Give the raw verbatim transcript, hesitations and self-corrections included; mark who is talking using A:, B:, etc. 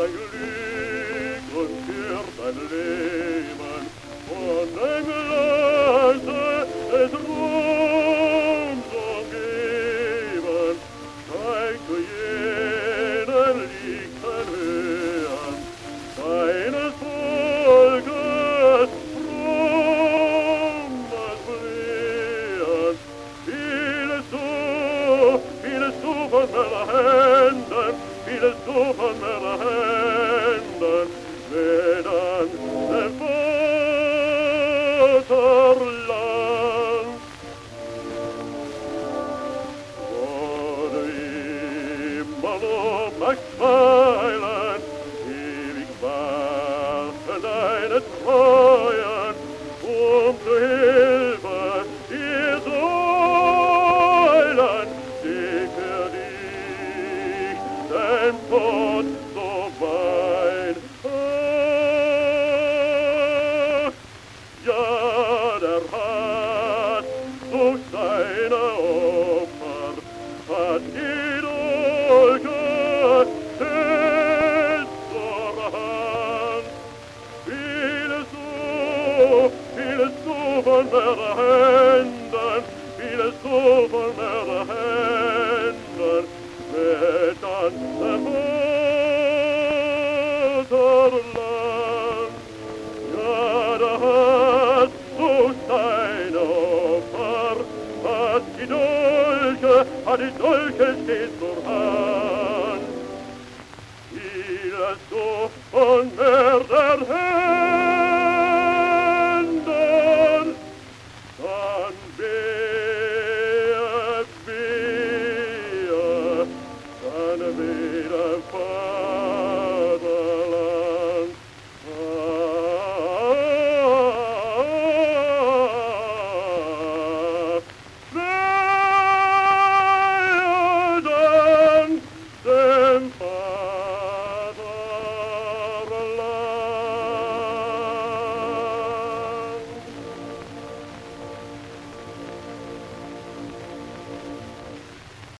A: dein Glück und für dein Leben von dem Glanze des Ruhms umgeben, zeig du jenen lichten Höhen deines Volkes frommes Flehen. Vieles du, vieles du von meiner Händen, vieles du von meiner Händen, wenn an dem Vaterland. Wurde immer nur mag smeilen, ewig warten deine Treuen, um zu Hilfe dir Säulen, die für dich den Tod so weit. Ach, ja, der Hass durch seine Opfer hat die Dolche stets zur Hand. Vieles du, vieles du von meiner Händen, vieles du von meiner Händen, mit an dem Vaterland. Ja, da hast du deine Opfer, hat die Dolche, hat die Dolche stets zur Hand. Vieles du von Mörder her,